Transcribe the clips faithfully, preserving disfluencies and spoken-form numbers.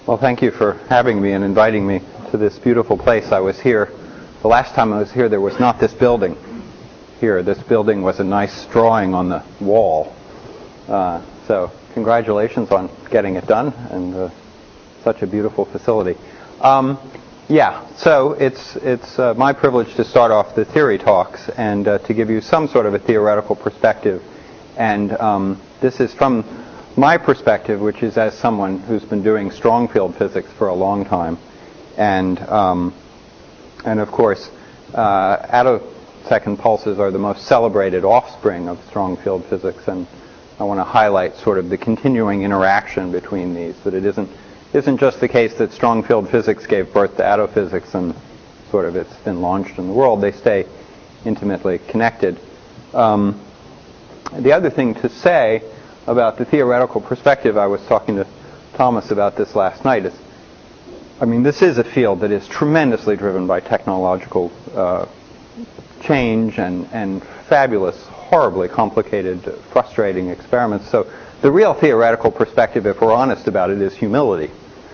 Well, thank you for having me and inviting me to this beautiful place. I was here, the last time I was here, there was not this building here. This building was a nice drawing on the wall. Uh, so congratulations on getting it done, and uh, such a beautiful facility. Um, yeah, so it's, it's uh, my privilege to start off the theory talks and uh, to give you some sort of a theoretical perspective. And um, this is from my perspective, which is as someone who's been doing strong field physics for a long time. And, um, and of course, uh, attosecond pulses are the most celebrated offspring of strong field physics. And I want to highlight sort of the continuing interaction between these, that it isn't, isn't just the case that strong field physics gave birth to attophysics and sort of it's been launched in the world. They stay intimately connected. Um, the other thing to say about the theoretical perspective, I was talking to Thomas about this last night, is, I mean, this is a field that is tremendously driven by technological uh, change and, and fabulous, horribly complicated, frustrating experiments. So the real theoretical perspective, if we're honest about it, is humility.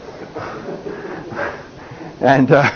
and uh,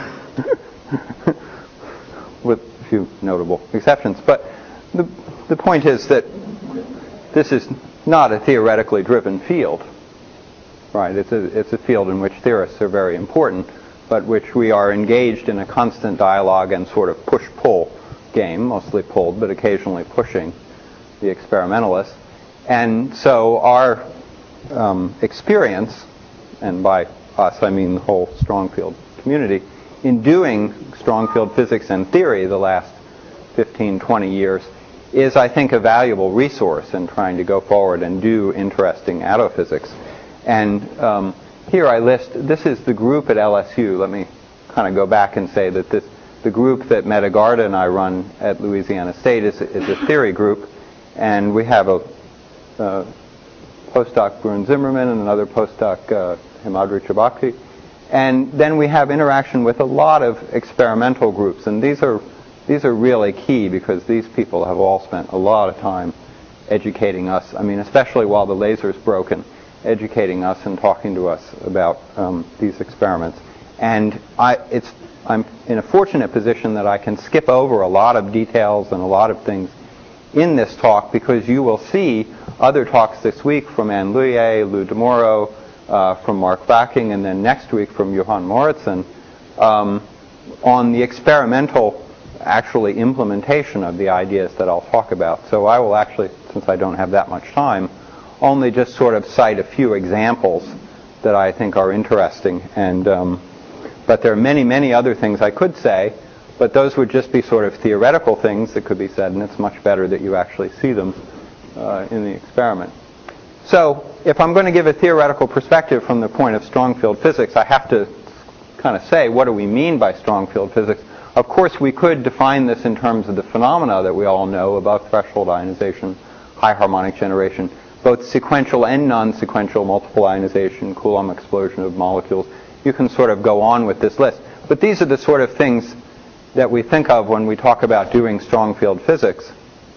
with a few notable exceptions. But the, the point is that this is not a theoretically driven field, right? It's a, it's a field in which theorists are very important, but which we are engaged in a constant dialogue and sort of push-pull game, mostly pulled, but occasionally pushing the experimentalists. And so our um, experience, and by us I mean the whole strong field community, in doing strong field physics and theory the last fifteen, twenty years, is, I think, a valuable resource in trying to go forward and do interesting attophysics. And um, here I list, this is the group at L S U. Let me kind of go back and say that this, the group that Meta Garda and I run at Louisiana State is, is a theory group, and we have a uh, postdoc, Brun Zimmerman, and another postdoc, uh, Himadri Chhabakshi. And then we have interaction with a lot of experimental groups, and these are These are really key because these people have all spent a lot of time educating us. I mean, especially while the laser's broken, educating us and talking to us about um, these experiments. And I, it's, I'm in a fortunate position that I can skip over a lot of details and a lot of things in this talk because you will see other talks this week from Anne Luye, Lou DeMoro, uh, from Mark Backing, and then next week from Johan Moritzen um, on the experimental actually implementation of the ideas that I'll talk about. So I will actually, since I don't have that much time, only just sort of cite a few examples that I think are interesting. And um, but there are many, many other things I could say, but those would just be sort of theoretical things that could be said, and it's much better that you actually see them uh, in the experiment. So if I'm going to give a theoretical perspective from the point of strong field physics, I have to kind of say, what do we mean by strong field physics? Of course, we could define this in terms of the phenomena that we all know, above threshold ionization, high harmonic generation, both sequential and non-sequential multiple ionization, Coulomb explosion of molecules. You can sort of go on with this list. But these are the sort of things that we think of when we talk about doing strong field physics.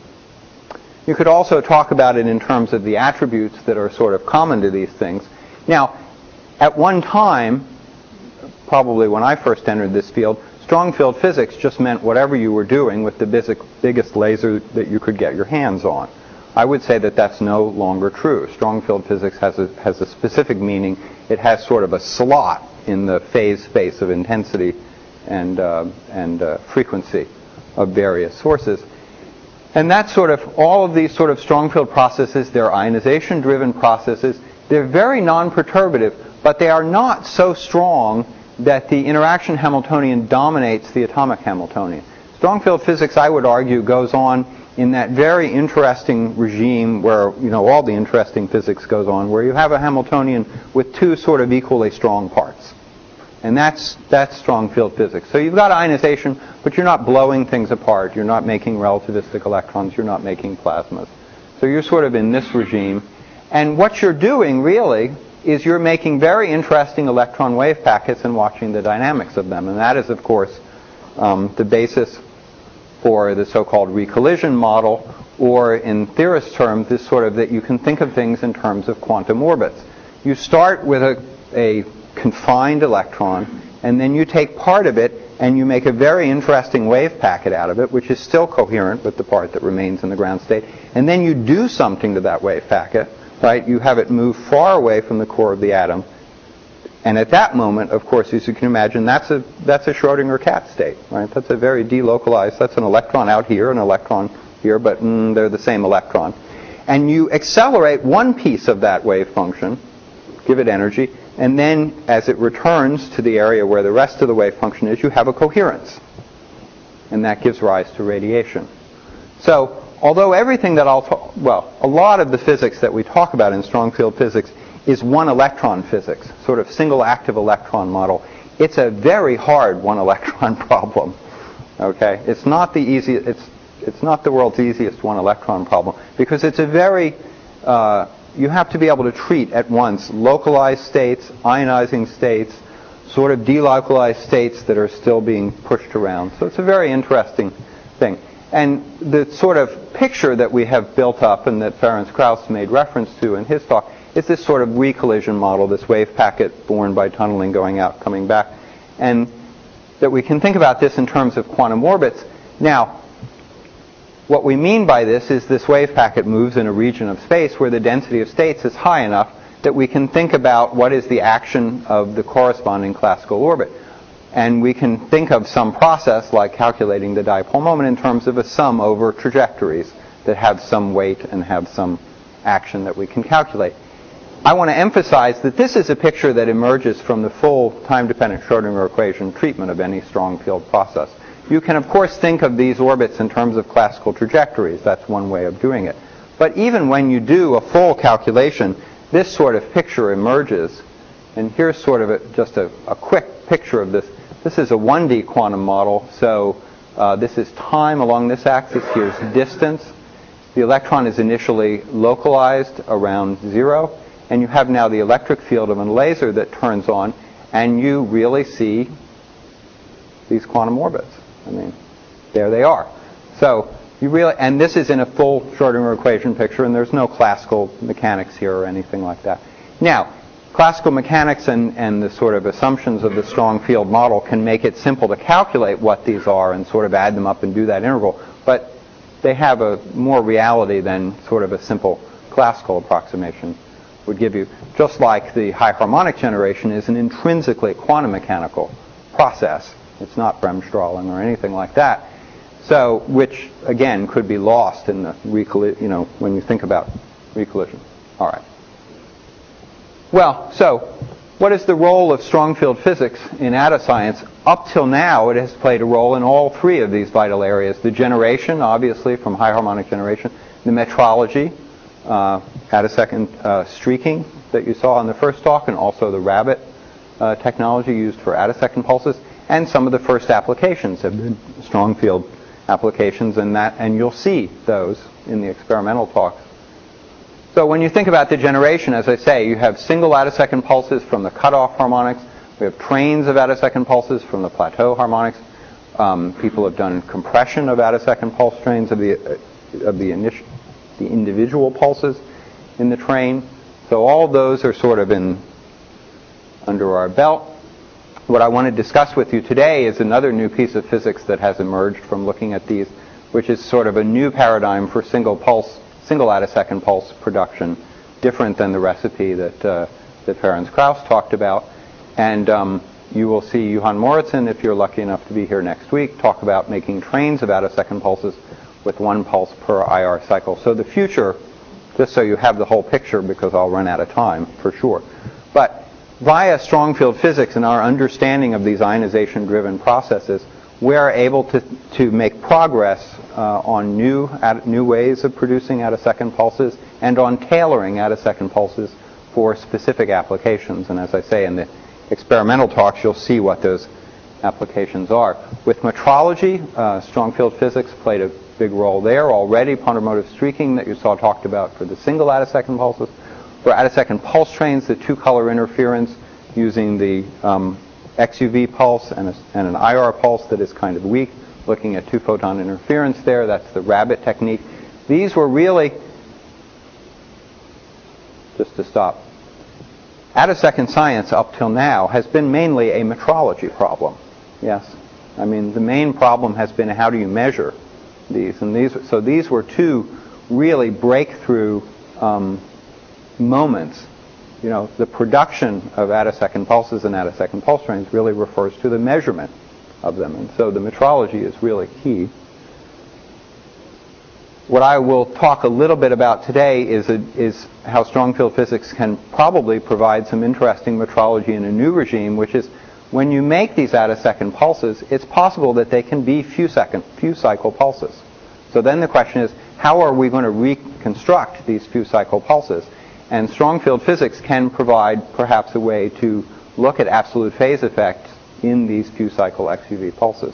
You could also talk about it in terms of the attributes that are sort of common to these things. Now, at one time, probably when I first entered this field, strong field physics just meant whatever you were doing with the basic, biggest laser that you could get your hands on. I would say that that's no longer true. Strong field physics has a, has a specific meaning. It has sort of a slot in the phase space of intensity and, uh, and uh, frequency of various sources. And that's sort of, all of these sort of strong field processes, they're ionization-driven processes. They're very non-perturbative, but they are not so strong that the interaction Hamiltonian dominates the atomic Hamiltonian. Strong field physics, I would argue, goes on in that very interesting regime where, you know, all the interesting physics goes on, where you have a Hamiltonian with two sort of equally strong parts. And that's, that's strong field physics. So you've got ionization, but you're not blowing things apart. You're not making relativistic electrons. You're not making plasmas. So you're sort of in this regime. And what you're doing, really, is you're making very interesting electron wave packets and watching the dynamics of them. And that is, of course, um, the basis for the so-called recollision model, or in theorist terms, is sort of that you can think of things in terms of quantum orbits. You start with a, a confined electron, and then you take part of it and you make a very interesting wave packet out of it, which is still coherent with the part that remains in the ground state, and then you do something to that wave packet, right? You have it move far away from the core of the atom, and at that moment, of course, as you can imagine, that's a that's a Schrodinger cat state, right? That's a very delocalized, that's an electron out here, an electron here, but mm, they're the same electron. And you accelerate one piece of that wave function, give it energy, and then as it returns to the area where the rest of the wave function is, you have a coherence. And that gives rise to radiation. So, although everything that I'll talk, well, a lot of the physics that we talk about in strong field physics is one electron physics, sort of single active electron model. It's a very hard one electron problem. Okay? It's not the easiest, it's it's not the world's easiest one electron problem, because it's a very uh, you have to be able to treat at once localized states, ionizing states, sort of delocalized states that are still being pushed around. So it's a very interesting thing. And the sort of picture that we have built up and that Ferenc Krauss made reference to in his talk is this sort of recollision model, this wave packet born by tunneling, going out, coming back. And that we can think about this in terms of quantum orbits. Now, what we mean by this is this wave packet moves in a region of space where the density of states is high enough that we can think about what is the action of the corresponding classical orbit. And we can think of some process like calculating the dipole moment in terms of a sum over trajectories that have some weight and have some action that we can calculate. I want to emphasize that this is a picture that emerges from the full time-dependent Schrodinger equation treatment of any strong field process. You can, of course, think of these orbits in terms of classical trajectories. That's one way of doing it. But even when you do a full calculation, this sort of picture emerges. And here's sort of a, just a, a quick picture of this. This is a one D quantum model. So uh, this is time along this axis. Here's distance. The electron is initially localized around zero. And you have now the electric field of a laser that turns on. And you really see these quantum orbits. I mean, there they are. So you really, and this is in a full Schrodinger equation picture, and there's no classical mechanics here or anything like that. Now, classical mechanics and, and the sort of assumptions of the strong field model can make it simple to calculate what these are and sort of add them up and do that integral, but they have a more reality than sort of a simple classical approximation would give you. Just like the high harmonic generation is an intrinsically quantum mechanical process. It's not Bremsstrahlung or anything like that. So, which again could be lost in the recollision, you know, when you think about recollision. All right. Well, so what is the role of strong field physics in attoscience? Up till now, it has played a role in all three of these vital areas: the generation, obviously, from high harmonic generation; the metrology, uh, attosecond uh, streaking that you saw in the first talk, and also the Rabbit uh, technology used for attosecond pulses. And some of the first applications have been strong field applications, and that, and you'll see those in the experimental talks. So when you think about the generation, as I say, you have single attosecond pulses from the cutoff harmonics. We have trains of attosecond pulses from the plateau harmonics. Um, people have done compression of attosecond pulse trains of the uh, of the initial, the individual pulses in the train. So all those are sort of in under our belt. What I want to discuss with you today is another new piece of physics that has emerged from looking at these, which is sort of a new paradigm for single pulse, single attosecond pulse production, different than the recipe that uh, that Ferenc Krauss talked about. And um, you will see Johan Moritzen, if you're lucky enough to be here next week, talk about making trains of attosecond pulses with one pulse per I R cycle. So the future, just so you have the whole picture, because I'll run out of time for sure. But via strong field physics and our understanding of these ionization-driven processes, we are able to, to make progress uh, on new, at, new ways of producing attosecond pulses and on tailoring attosecond pulses for specific applications. And as I say in the experimental talks, you'll see what those applications are. With metrology, uh, strong field physics played a big role there already. Pondermotive streaking that you saw talked about for the single attosecond pulses. For attosecond pulse trains, the two-color interference using the um, X U V pulse and, a, and an I R pulse that is kind of weak, looking at two-photon interference there. That's the Rabbit technique. These were really, just to stop, attosecond science up till now has been mainly a metrology problem. Yes? I mean, the main problem has been how do you measure these? And these, so these were two really breakthrough um, moments. You know, the production of attosecond pulses and attosecond pulse trains really refers to the measurement of them. And so the metrology is really key. What I will talk a little bit about today is, a, is how strong field physics can probably provide some interesting metrology in a new regime, which is when you make these attosecond pulses, it's possible that they can be few second, few cycle pulses. So then the question is, how are we going to reconstruct these few cycle pulses? And strong field physics can provide perhaps a way to look at absolute phase effects in these few cycle X U V pulses.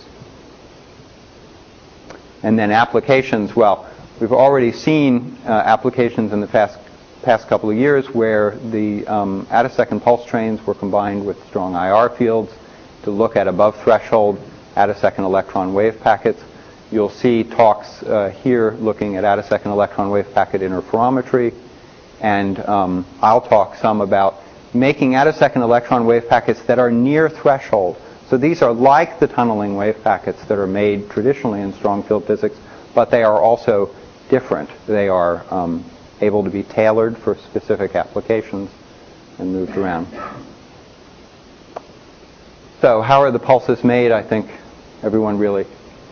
And then applications, well, we've already seen uh, applications in the past, past couple of years where the um, attosecond pulse trains were combined with strong I R fields to look at above threshold attosecond electron wave packets. You'll see talks uh, here looking at attosecond electron wave packet interferometry. And um, I'll talk some about making attosecond electron wave packets that are near threshold. So these are like the tunneling wave packets that are made traditionally in strong field physics, but they are also different. They are um, able to be tailored for specific applications and moved around. So how are the pulses made? I think everyone really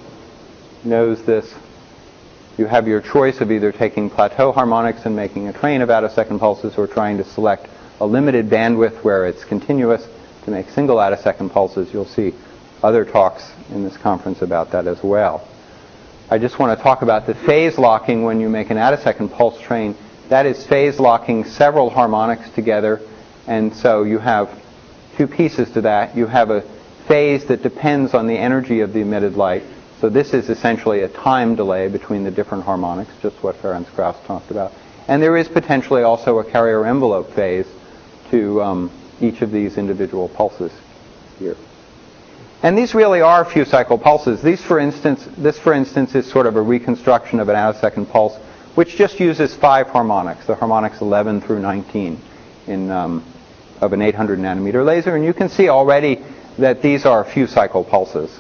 knows this. You have your choice of either taking plateau harmonics and making a train of attosecond pulses or trying to select a limited bandwidth where it's continuous to make single attosecond pulses. You'll see other talks in this conference about that as well. I just want to talk about the phase locking when you make an attosecond pulse train. That is phase locking several harmonics together. And so you have two pieces to that. You have a phase that depends on the energy of the emitted light. So this is essentially a time delay between the different harmonics, just what Ferenc Krauss talked about. And there is potentially also a carrier envelope phase to um, each of these individual pulses here. And these really are few cycle pulses. These, for instance, this, for instance, is sort of a reconstruction of an attosecond pulse, which just uses five harmonics, the harmonics eleven through nineteen in, um, of an eight hundred nanometer laser. And you can see already that these are few cycle pulses.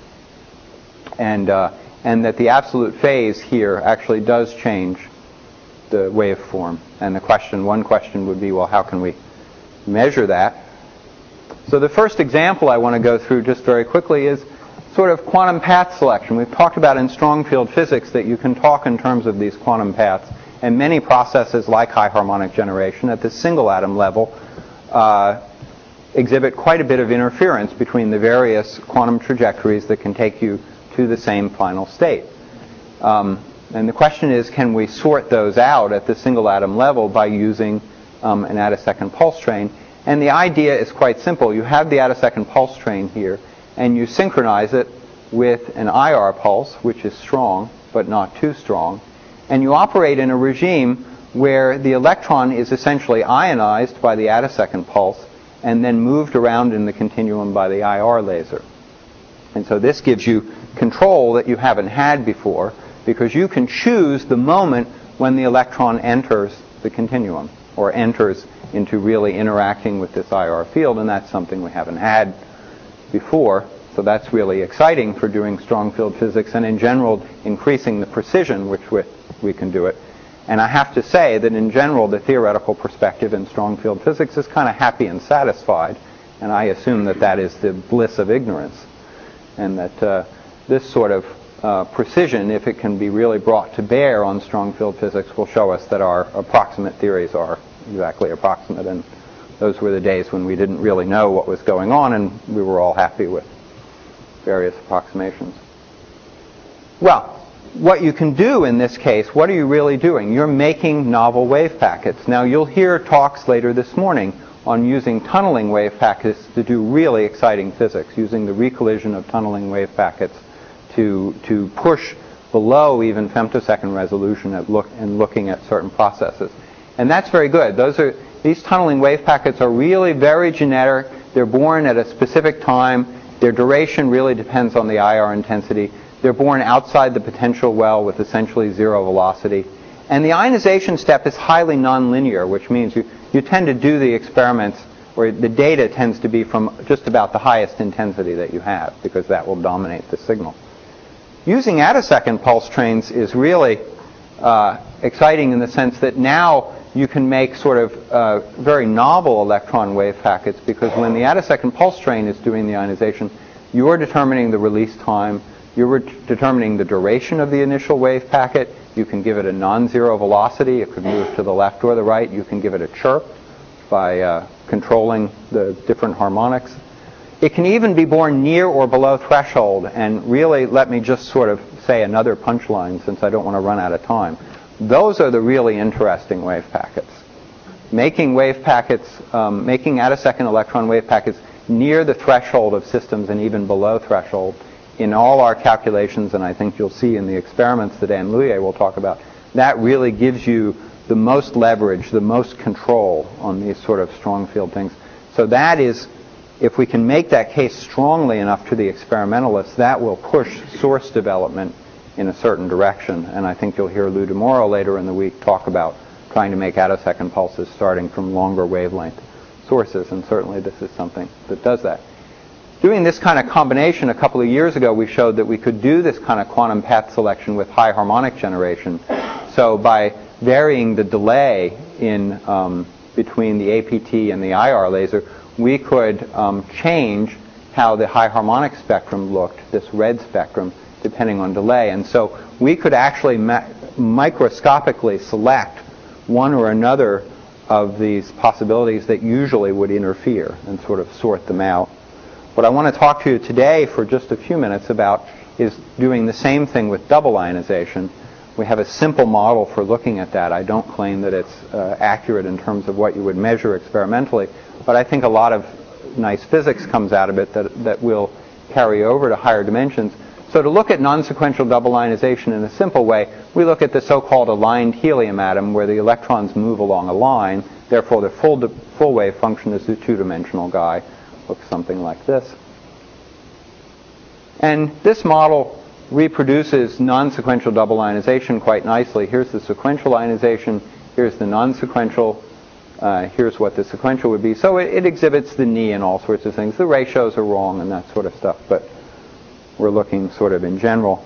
And, uh, and that the absolute phase here actually does change the waveform. And the question, one question would be, well, how can we measure that? So the first example I want to go through just very quickly is sort of quantum path selection. We've talked about in strong field physics that you can talk in terms of these quantum paths. And many processes like high harmonic generation at the single atom level uh, exhibit quite a bit of interference between the various quantum trajectories that can take you to the same final state. Um, and the question is, can we sort those out at the single atom level by using um, an attosecond pulse train? And the idea is quite simple. You have the attosecond pulse train here, and you synchronize it with an I R pulse, which is strong, but not too strong. And you operate in a regime where the electron is essentially ionized by the attosecond pulse and then moved around in the continuum by the I R laser. And so this gives you control that you haven't had before, because you can choose the moment when the electron enters the continuum or enters into really interacting with this I R field, and that's something we haven't had before. So that's really exciting for doing strong field physics and in general increasing the precision which with we can do it. And I have to say that in general the theoretical perspective in strong field physics is kind of happy and satisfied, and I assume that that is the bliss of ignorance, and that uh, this sort of uh, precision, if it can be really brought to bear on strong field physics, will show us that our approximate theories are exactly approximate. And those were the days when we didn't really know what was going on, and we were all happy with various approximations. Well, what you can do in this case, what are you really doing? You're making novel wave packets. Now, you'll hear talks later this morning on using tunneling wave packets to do really exciting physics, using the recollision of tunneling wave packets to, to push below even femtosecond resolution at look, and looking at certain processes. And that's very good. Those are, these tunneling wave packets are really very generic. They're born at a specific time. Their duration really depends on the I R intensity. They're born outside the potential well with essentially zero velocity. And the ionization step is highly nonlinear, which means you, you tend to do the experiments or the data tends to be from just about the highest intensity that you have, because that will dominate the signal. Using attosecond pulse trains is really uh, exciting in the sense that now you can make sort of uh, very novel electron wave packets, because when the attosecond pulse train is doing the ionization, you're determining the release time, you're determining the duration of the initial wave packet. You can give it a non-zero velocity. It could move to the left or the right. You can give it a chirp by uh, controlling the different harmonics. It can even be born near or below threshold. And really, let me just sort of say another punchline, since I don't want to run out of time. Those are the really interesting wave packets. Making wave packets, um, making attosecond electron wave packets near the threshold of systems and even below threshold. In all our calculations, and I think you'll see in the experiments that Anne Louier will talk about, that really gives you the most leverage, the most control on these sort of strong field things. So that is, if we can make that case strongly enough to the experimentalists, that will push source development in a certain direction. And I think you'll hear Lou DeMoro later in the week talk about trying to make attosecond pulses starting from longer wavelength sources, and certainly this is something that does that. Doing this kind of combination a couple of years ago, we showed that we could do this kind of quantum path selection with high harmonic generation. So by varying the delay in um, between the A P T and the I R laser, we could um, change how the high harmonic spectrum looked, this red spectrum, depending on delay. And so we could actually ma- microscopically select one or another of these possibilities that usually would interfere and sort of sort them out. What I want to talk to you today for just a few minutes about is doing the same thing with double ionization. We have a simple model for looking at that. I don't claim that it's uh, accurate in terms of what you would measure experimentally, but I think a lot of nice physics comes out of it that, that will carry over to higher dimensions. So to look at non-sequential double ionization in a simple way, we look at the so-called aligned helium atom, where the electrons move along a line. Therefore, the full, di- full wave function is a two-dimensional guy. Looks something like this. And this model reproduces non-sequential double ionization quite nicely. Here's the sequential ionization. Here's the non-sequential. Uh, here's what the sequential would be. So it, it exhibits the knee and all sorts of things. The ratios are wrong and that sort of stuff, but we're looking sort of in general.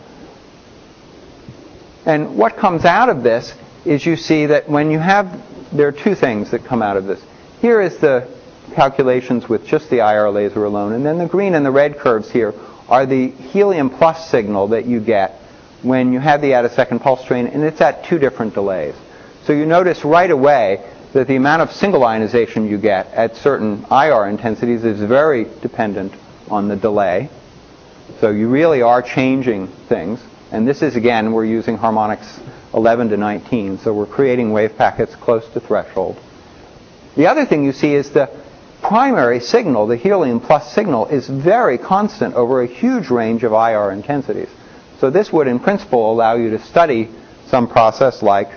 And what comes out of this is you see that when you have, there are two things that come out of this. Here is the calculations with just the I R laser alone, and then the green and the red curves here are the helium plus signal that you get when you have the attosecond pulse train, and it's at two different delays. So you notice right away that the amount of single ionization you get at certain I R intensities is very dependent on the delay. So you really are changing things. And this is, again, we're using harmonics eleven to nineteen, so we're creating wave packets close to threshold. The other thing you see is the primary signal, the helium plus signal, is very constant over a huge range of I R intensities. So this would, in principle, allow you to study some process like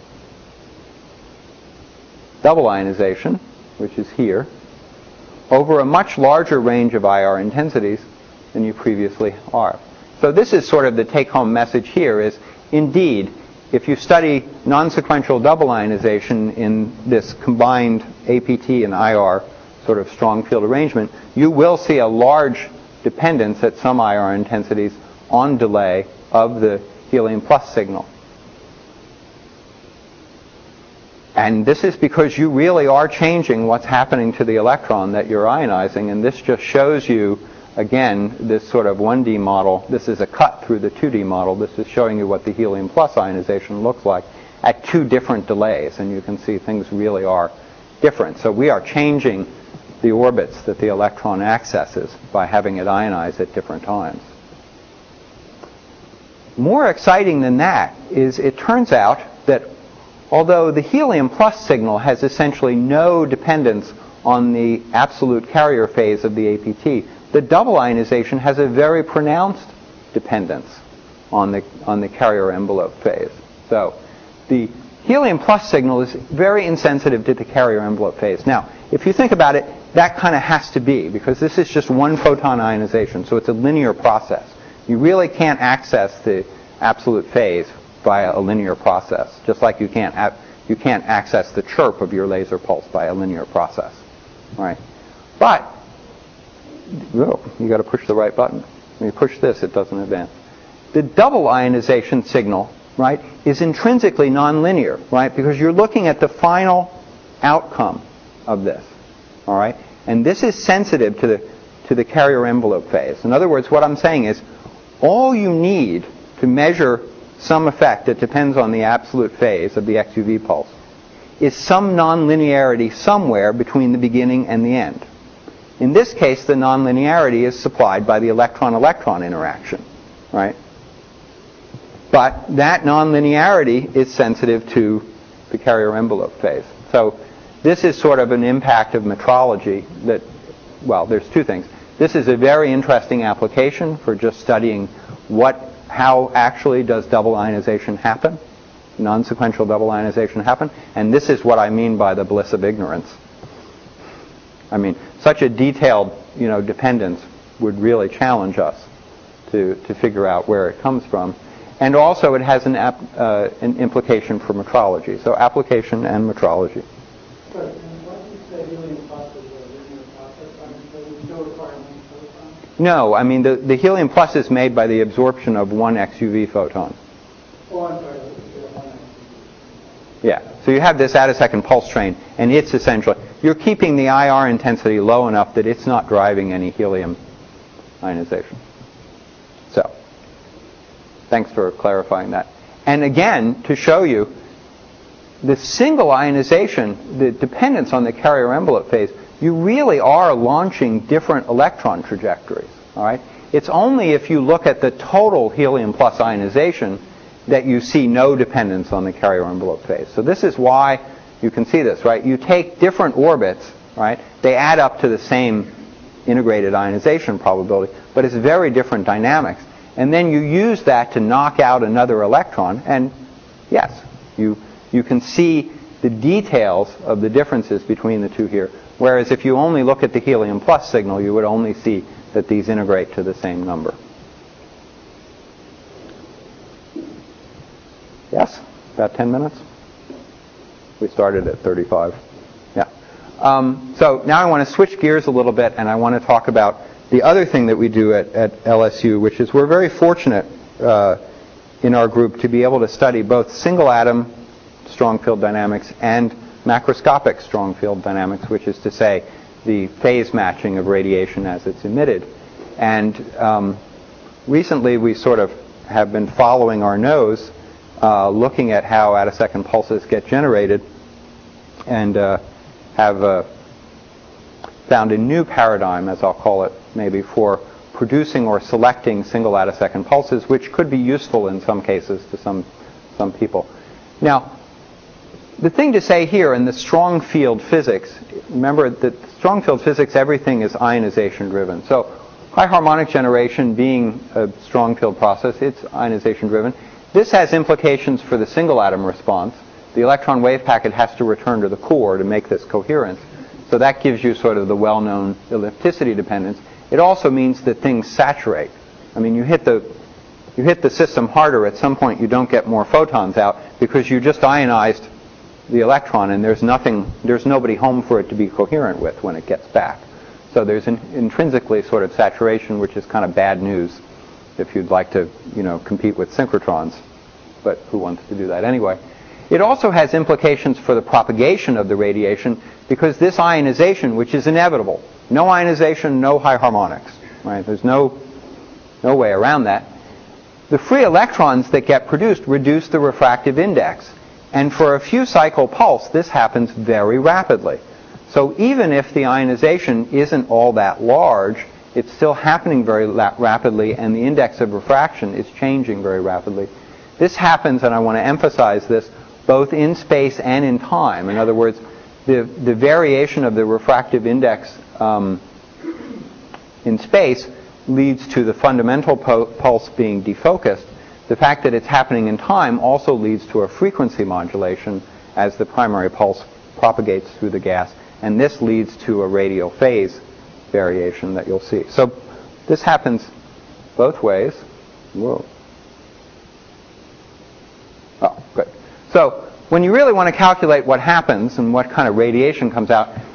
double ionization, which is here, over a much larger range of I R intensities than you previously are. So this is sort of the take-home message here is, indeed, if you study non-sequential double ionization in this combined A P T and I R sort of strong field arrangement, you will see a large dependence at some I R intensities on delay of the helium plus signal. And this is because you really are changing what's happening to the electron that you're ionizing, and this just shows you, again, this sort of one D model. This is a cut through the two D model. This is showing you what the helium plus ionization looks like at two different delays, and you can see things really are different. So we are changing the orbits that the electron accesses by having it ionize at different times. More exciting than that is it turns out that although the helium plus signal has essentially no dependence on the absolute carrier phase of the A P T, the double ionization has a very pronounced dependence on the, on the carrier envelope phase. So the helium plus signal is very insensitive to the carrier envelope phase. Now, if you think about it, that kind of has to be, because this is just one photon ionization, so it's a linear process. You really can't access the absolute phase via a linear process, just like you can't, you can't access the chirp of your laser pulse by a linear process. right? But, oh, you got to push the right button. When you push this, it doesn't advance. The double ionization signal, right, is intrinsically nonlinear, right, because you're looking at the final outcome of this, all right? And this is sensitive to the to the carrier envelope phase. In other words, what I'm saying is, all you need to measure some effect that depends on the absolute phase of the X U V pulse is some nonlinearity somewhere between the beginning and the end. In this case, the nonlinearity is supplied by the electron-electron interaction, right? But that nonlinearity is sensitive to the carrier envelope phase. So this is sort of an impact of metrology that, well, there's two things. This is a very interesting application for just studying what, how actually does double ionization happen, non-sequential double ionization happen, and this is what I mean by the bliss of ignorance. I mean, such a detailed, you know, dependence would really challenge us to, to figure out where it comes from. And also it has an, ap, uh, an implication for metrology. So application and metrology. Sure. And what you say helium plus is a linear process? I mean, does it still require one photon? No, I mean, the, the helium plus is made by the absorption of one X U V photon. Oh, I'm sorry. One X U V. Yeah. So you have this attosecond pulse train, and it's essentially, you're keeping the I R intensity low enough that it's not driving any helium ionization. So, thanks for clarifying that. And again, to show you, the single ionization, the dependence on the carrier envelope phase, you really are launching different electron trajectories. All right? It's only if you look at the total helium plus ionization that you see no dependence on the carrier envelope phase. So this is why you can see this, right? You take different orbits, right? They add up to the same integrated ionization probability, but it's very different dynamics. And then you use that to knock out another electron, and yes, you you can see the details of the differences between the two here. Whereas if you only look at the helium plus signal, you would only see that these integrate to the same number. Yes? About ten minutes? We started at thirty-five. Yeah. Um, so now I want to switch gears a little bit, and I want to talk about the other thing that we do at, at L S U, which is we're very fortunate uh, in our group to be able to study both single atom strong field dynamics and macroscopic strong field dynamics, which is to say the phase matching of radiation as it's emitted. And um, recently we sort of have been following our nose, uh, looking at how attosecond pulses get generated, and uh, have uh, found a new paradigm, as I'll call it, maybe, for producing or selecting single attosecond pulses, which could be useful in some cases to some some people. Now, the thing to say here in the strong field physics, remember that strong field physics, everything is ionization driven. So high harmonic generation being a strong field process, it's ionization driven. This has implications for the single atom response. The electron wave packet has to return to the core to make this coherent. So that gives you sort of the well-known ellipticity dependence. It also means that things saturate. I mean, you hit the you hit the system harder, at some point you don't get more photons out because you just ionized the electron, and there's nothing, there's nobody home for it to be coherent with when it gets back. So there's an intrinsically sort of saturation, which is kind of bad news if you'd like to, you know, compete with synchrotrons. But who wants to do that anyway? It also has implications for the propagation of the radiation, because this ionization, which is inevitable, no ionization, no high harmonics, right? There's no no way around that. The free electrons that get produced reduce the refractive index. And for a few cycle pulse, this happens very rapidly. So even if the ionization isn't all that large, it's still happening very la- rapidly, and the index of refraction is changing very rapidly. This happens, and I want to emphasize this, both in space and in time. In other words, the, the variation of the refractive index um, in space leads to the fundamental po- pulse being defocused. The fact that it's happening in time also leads to a frequency modulation as the primary pulse propagates through the gas, and this leads to a radial phase variation that you'll see. So this happens both ways. Whoa. Oh, good. So when you really want to calculate what happens and what kind of radiation comes out,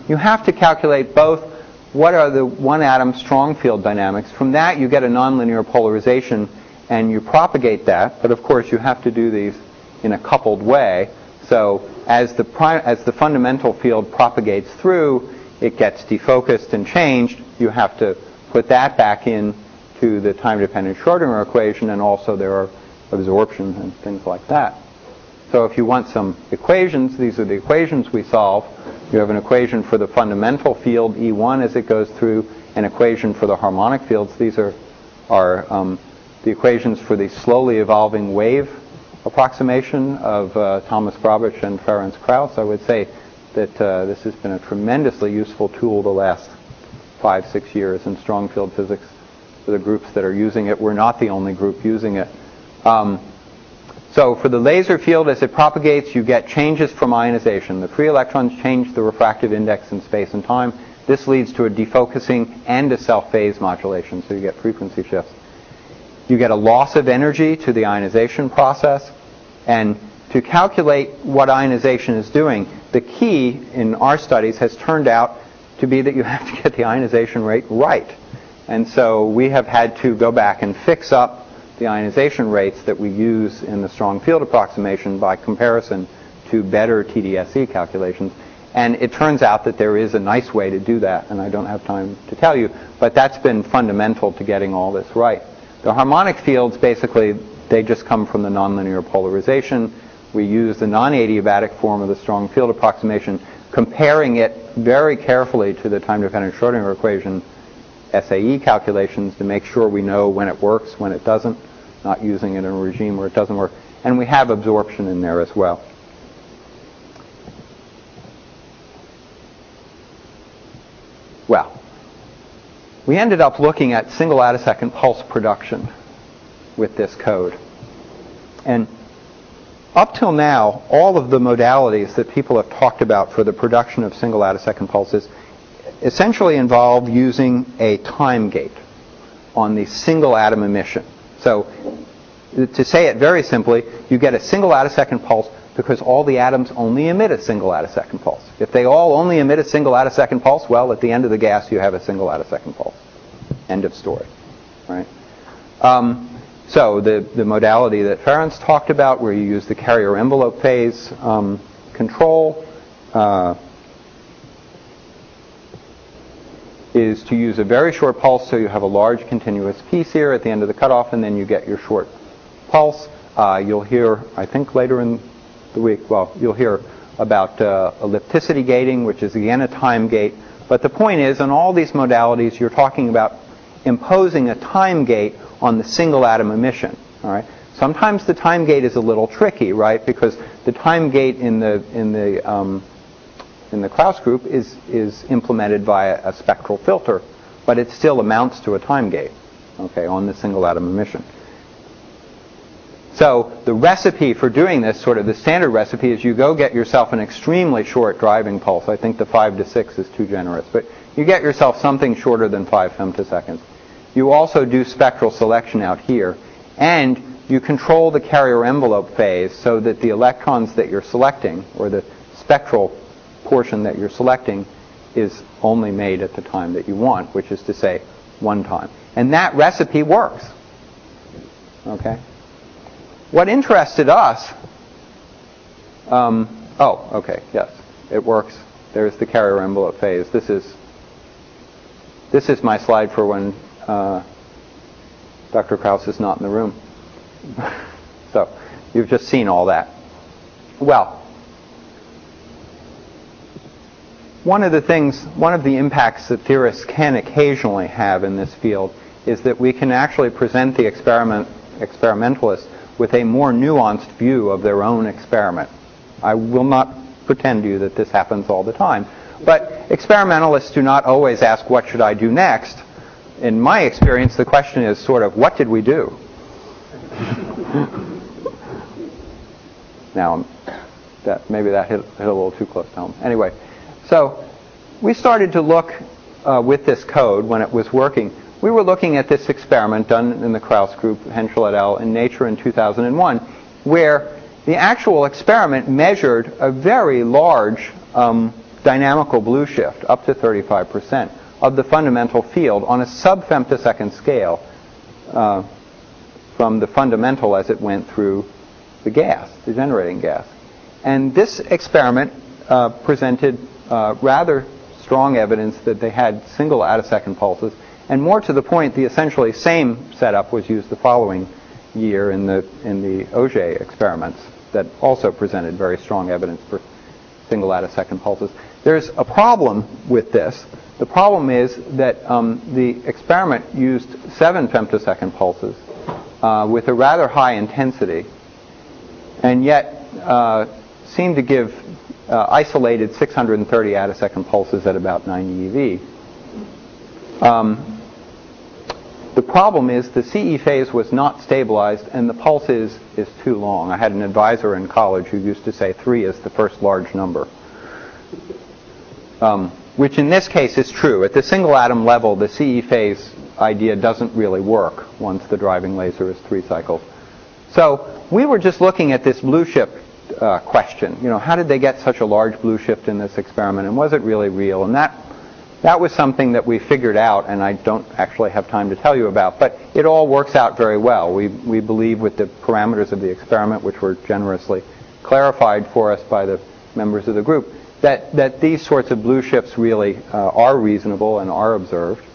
you have to calculate both what are the one-atom strong field dynamics. From that, you get a nonlinear polarization, and you propagate that. But of course, you have to do these in a coupled way. So as the pri- as the fundamental field propagates through, it gets defocused and changed. You have to put that back in to the time-dependent Schrodinger equation, and also there are absorption and things like that. So if you want some equations, these are the equations we solve. You have an equation for the fundamental field E one as it goes through, an equation for the harmonic fields. These are, are um, the equations for the slowly evolving wave approximation of uh, Thomas Brabich and Ferenc Krauss. I would say that uh, this has been a tremendously useful tool the last five, six years in strong field physics for the groups that are using it. We're not the only group using it. Um, so for the laser field, as it propagates, you get changes from ionization. The free electrons change the refractive index in space and time. This leads to a defocusing and a self-phase modulation, so you get frequency shifts. You get a loss of energy to the ionization process. And to calculate what ionization is doing, the key in our studies has turned out to be that you have to get the ionization rate right. And so we have had to go back and fix up the ionization rates that we use in the strong field approximation by comparison to better T D S C calculations. And it turns out that there is a nice way to do that, and I don't have time to tell you, but that's been fundamental to getting all this right. The harmonic fields, basically, they just come from the nonlinear polarization. We use the non-adiabatic form of the strong field approximation, comparing it very carefully to the time-dependent Schrodinger equation S A E calculations to make sure we know when it works, when it doesn't, not using it in a regime where it doesn't work. And we have absorption in there as well. Well, we ended up looking at single attosecond pulse production with this code. And up till now, all of the modalities that people have talked about for the production of single attosecond pulses essentially involve using a time gate on the single atom emission. So to say it very simply, you get a single attosecond pulse because all the atoms only emit a single attosecond pulse. If they all only emit a single attosecond pulse, well, at the end of the gas, you have a single attosecond pulse. End of story. Right? Um, so the, the modality that Ferenc talked about, where you use the carrier envelope phase um, control, uh, is to use a very short pulse, so you have a large continuous piece here at the end of the cutoff, and then you get your short pulse. Uh, you'll hear, I think later in the week, well, you'll hear about uh, ellipticity gating, which is again a time gate. But the point is, in all these modalities, you're talking about imposing a time gate on the single atom emission. All right. Sometimes the time gate is a little tricky, right? Because the time gate in the in the um, in the Krauss group is is implemented via a spectral filter, but it still amounts to a time gate, okay, on the single atom emission. So the recipe for doing this, sort of the standard recipe, is you go get yourself an extremely short driving pulse. I think the five to six is too generous, but you get yourself something shorter than five femtoseconds. You also do spectral selection out here, and you control the carrier envelope phase so that the electrons that you're selecting, or the spectral portion that you're selecting, is only made at the time that you want, which is to say, one time. And that recipe works. Okay? What interested us, um, oh, okay, yes, it works. There's the carrier envelope phase. This is this is my slide for when uh, Doctor Krauss is not in the room. So you've just seen all that. Well, one of the things, one of the impacts that theorists can occasionally have in this field is that we can actually present the experiment experimentalists with a more nuanced view of their own experiment. I will not pretend to you that this happens all the time, but experimentalists do not always ask, what should I do next? In my experience, the question is sort of, what did we do? Now, that maybe that hit, hit a little too close to home. Anyway, so we started to look uh, with this code when it was working. We were looking at this experiment done in the Krauss group, Henschel et al., in Nature in two thousand one, where the actual experiment measured a very large um, dynamical blue shift, up to thirty-five percent, of the fundamental field on a sub-femtosecond scale uh, from the fundamental as it went through the gas, the generating gas. And this experiment uh, presented uh, rather strong evidence that they had single attosecond pulses. And more to the point, the essentially same setup was used the following year in the in the Auger experiments that also presented very strong evidence for single attosecond pulses. There's a problem with this. The problem is that um, the experiment used seven femtosecond pulses uh, with a rather high intensity, and yet uh, seemed to give uh, isolated six hundred thirty attosecond pulses at about ninety E V. Um, The problem is the C E phase was not stabilized and the pulse is, is too long. I had an advisor in college who used to say three is the first large number, um, which in this case is true. At the single atom level, the C E phase idea doesn't really work once the driving laser is three cycles. So we were just looking at this blue shift uh, question. You know, how did they get such a large blue shift in this experiment, and was it really real? And that That was something that we figured out, and I don't actually have time to tell you about, but it all works out very well. We, we believe with the parameters of the experiment, which were generously clarified for us by the members of the group, that, that these sorts of blue shifts really uh, are reasonable and are observed.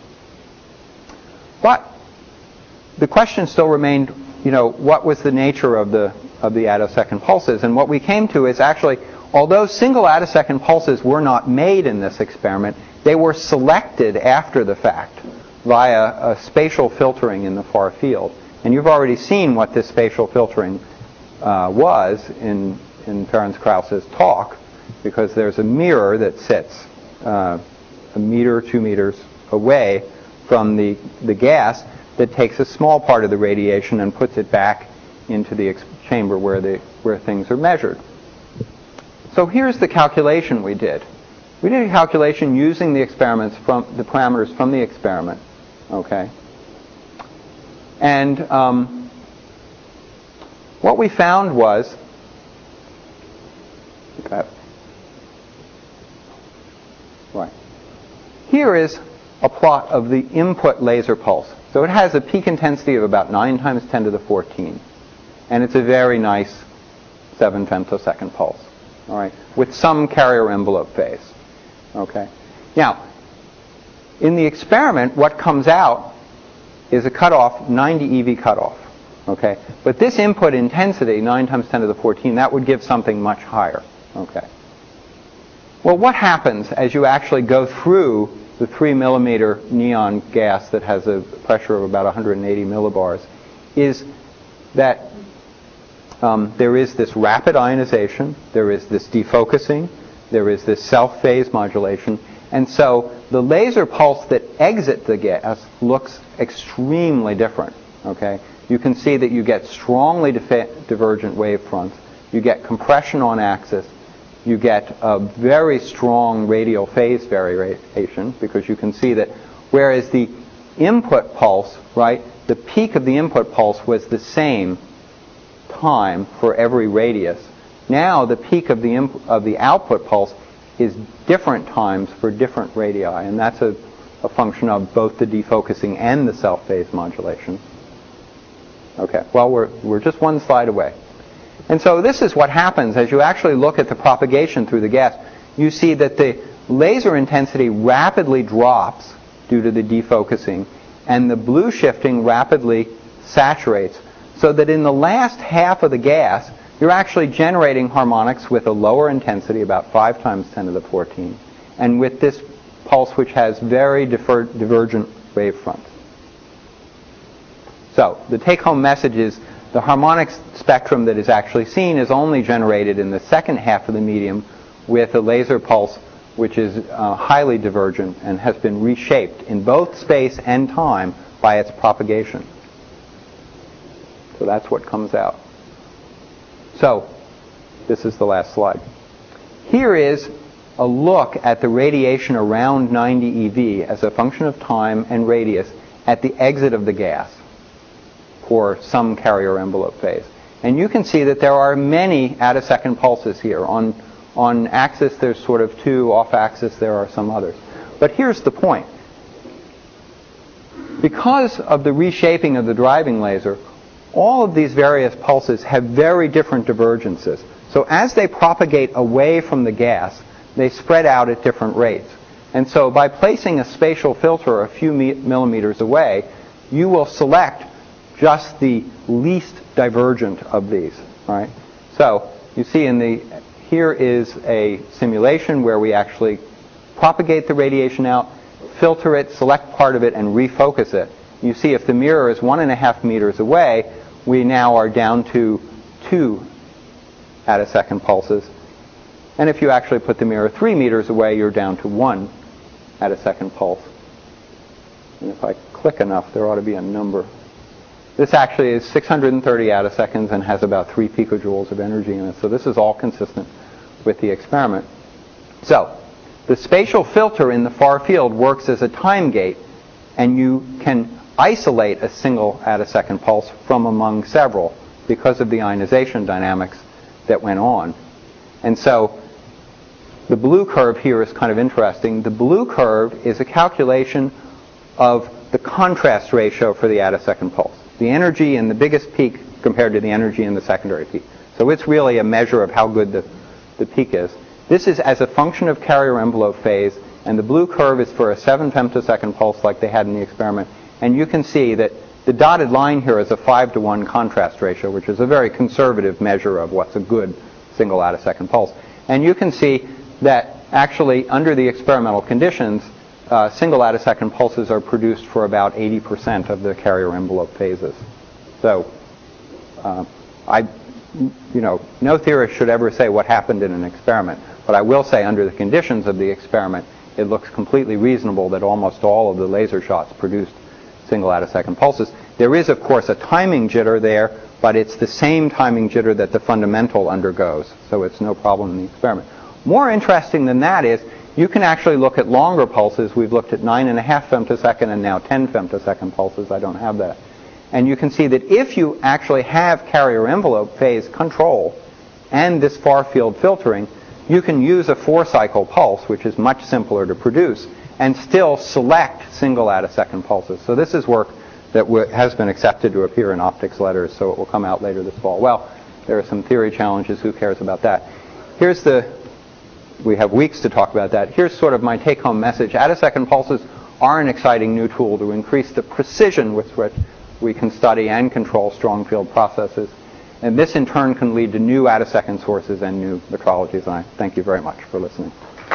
But the question still remained, you know, what was the nature of the, of the attosecond pulses? And what we came to is actually, although single attosecond pulses were not made in this experiment, they were selected after the fact via a spatial filtering in the far field. And you've already seen what this spatial filtering uh, was in, in Ferenc Krause's talk, because there's a mirror that sits uh, a meter, two meters away from the, the gas that takes a small part of the radiation and puts it back into the ex- chamber where, the, where things are measured. So here's the calculation we did. We did a calculation using the experiments from the parameters from the experiment, okay? And um, what we found was, okay, right. Here is a plot of the input laser pulse. So it has a peak intensity of about nine times ten to the fourteen, and it's a very nice seven femtosecond pulse. All right, with some carrier envelope phase. Okay. Now, in the experiment, what comes out is a cutoff, ninety E V cutoff. Okay. But this input intensity, nine times ten to the fourteen, that would give something much higher. Okay. Well, what happens as you actually go through the three millimeter neon gas that has a pressure of about one hundred eighty millibars is that Um, there is this rapid ionization, there is this defocusing, there is this self-phase modulation, and so the laser pulse that exits the gas looks extremely different. Okay, you can see that you get strongly dif- divergent wave fronts, you get compression on axis, you get a very strong radial phase variation, because you can see that whereas the input pulse, right, the peak of the input pulse was the same time for every radius. Now the peak of the imp- of the output pulse is different times for different radii, and that's a, a function of both the defocusing and the self-phase modulation. Okay, well we're we're just one slide away. And so this is what happens as you actually look at the propagation through the gas. You see that the laser intensity rapidly drops due to the defocusing, and the blue shifting rapidly saturates, so that in the last half of the gas, you're actually generating harmonics with a lower intensity, about five times ten to the fourteen, and with this pulse which has very differ- divergent wave fronts. So the take-home message is the harmonic spectrum that is actually seen is only generated in the second half of the medium with a laser pulse which is uh, highly divergent and has been reshaped in both space and time by its propagation. So that's what comes out. So, this is the last slide. Here is a look at the radiation around ninety E V as a function of time and radius at the exit of the gas for some carrier envelope phase. And you can see that there are many attosecond pulses here on, On axis, there's sort of two. Off axis, there are some others. But here's the point. Because of the reshaping of the driving laser, all of these various pulses have very different divergences. So as they propagate away from the gas, they spread out at different rates. And so by placing a spatial filter a few millimeters away, you will select just the least divergent of these, right? So you see in the, here is a simulation where we actually propagate the radiation out, filter it, select part of it, and refocus it. You see if the mirror is one and a half meters away, we now are down to two attosecond pulses. And if you actually put the mirror three meters away, you're down to one attosecond pulse. And if I click enough, there ought to be a number. This actually is six hundred thirty attoseconds and has about three picojoules of energy in it. So this is all consistent with the experiment. So the spatial filter in the far field works as a time gate, and you can isolate a single attosecond pulse from among several because of the ionization dynamics that went on. And so the blue curve here is kind of interesting. The blue curve is a calculation of the contrast ratio for the attosecond pulse, the energy in the biggest peak compared to the energy in the secondary peak. So it's really a measure of how good the, the peak is. This is as a function of carrier envelope phase, and the blue curve is for a seven femtosecond pulse like they had in the experiment. And you can see that the dotted line here is a five to one contrast ratio, which is a very conservative measure of what's a good single attosecond pulse. And you can see that actually under the experimental conditions, uh, single attosecond pulses are produced for about eighty percent of the carrier envelope phases. So uh, I, you know, no theorist should ever say what happened in an experiment, but I will say under the conditions of the experiment, it looks completely reasonable that almost all of the laser shots produced single attosecond pulses. There is, of course, a timing jitter there, but it's the same timing jitter that the fundamental undergoes, so it's no problem in the experiment. More interesting than that is you can actually look at longer pulses. We've looked at nine and a half femtosecond and now ten femtosecond pulses. I don't have that. And you can see that if you actually have carrier envelope phase control and this far field filtering, you can use a four cycle pulse, which is much simpler to produce, and still select single attosecond pulses. So this is work that w- has been accepted to appear in optics letters, so it will come out later this fall. Well, there are some theory challenges. Who cares about that? Here's the, we have weeks to talk about that. Here's sort of my take-home message. Attosecond pulses are an exciting new tool to increase the precision with which we can study and control strong field processes. And this in turn can lead to new attosecond sources and new metrologies. And I thank you very much for listening.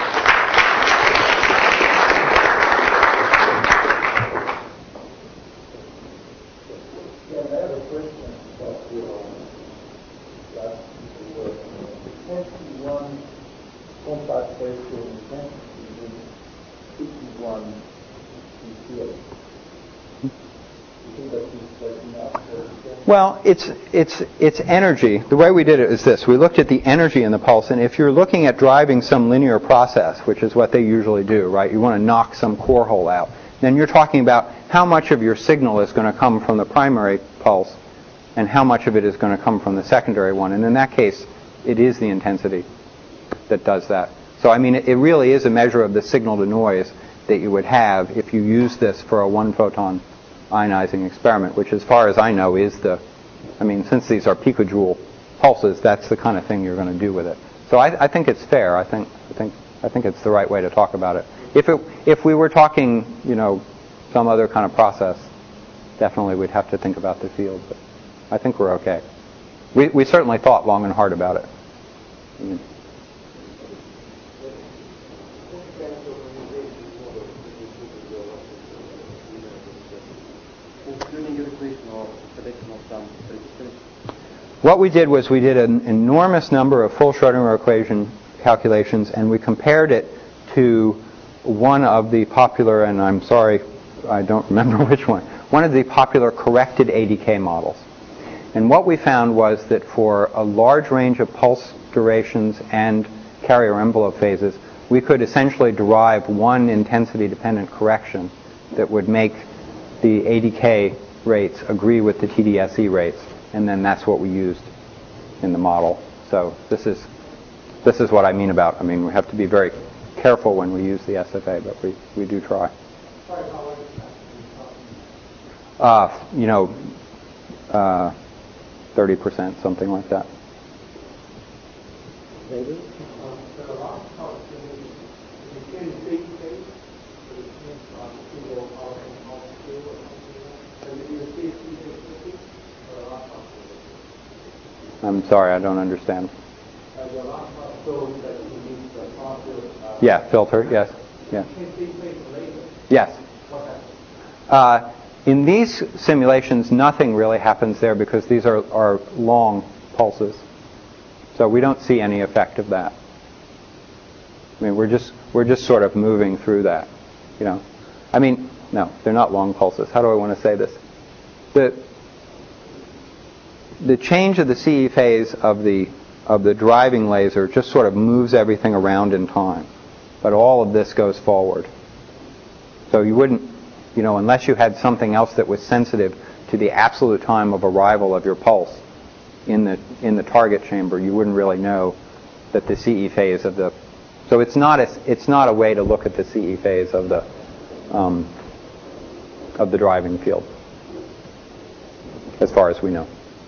Well, it's, it's, it's energy. The way we did it is this. We looked at the energy in the pulse, and if you're looking at driving some linear process, which is what they usually do, right? You want to knock some core hole out. Then you're talking about how much of your signal is going to come from the primary pulse and how much of it is going to come from the secondary one. And in that case, it is the intensity that does that. So, I mean, it, it really is a measure of the signal to noise that you would have if you use this for a one-photon ionizing experiment, which as far as I know is the, I mean, since these are picojoule pulses, that's the kind of thing you're going to do with it. So I, I think it's fair. I think, I think, I think it's the right way to talk about it. If it, if we were talking, you know, some other kind of process, definitely we'd have to think about the field. But I think we're okay. We, we certainly thought long and hard about it. I mean, what we did was we did an enormous number of full Schrodinger equation calculations, and we compared it to one of the popular, and I'm sorry, I don't remember which one, one of the popular corrected A D K models. And what we found was that for a large range of pulse durations and carrier envelope phases, we could essentially derive one intensity-dependent correction that would make the A D K rates agree with the T D S E rates, and then that's what we used in the model. So this is this is what I mean about, I mean, we have to be very careful when we use the S F A, but we, we do try. Uh, you know, uh, thirty percent, something like that. Maybe? I'm sorry, I don't understand. Yeah, filter, yes. Yeah. Yes. Uh, in these simulations, nothing really happens there because these are, are long pulses. So we don't see any effect of that. I mean, we're just we're just sort of moving through that, you know. I mean, no, they're not long pulses. How do I want to say this? The the change of the C E phase of the of the driving laser just sort of moves everything around in time, but all of this goes forward. So you wouldn't, you know, unless you had something else that was sensitive to the absolute time of arrival of your pulse in the in the target chamber, you wouldn't really know that the C E phase of the. So it's not a it's not a way to look at the C E phase of the um, of the driving field, as far as we know.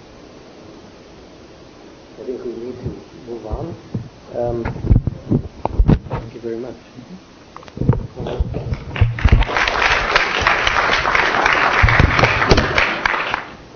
I think we need to move on. Um, thank you very much.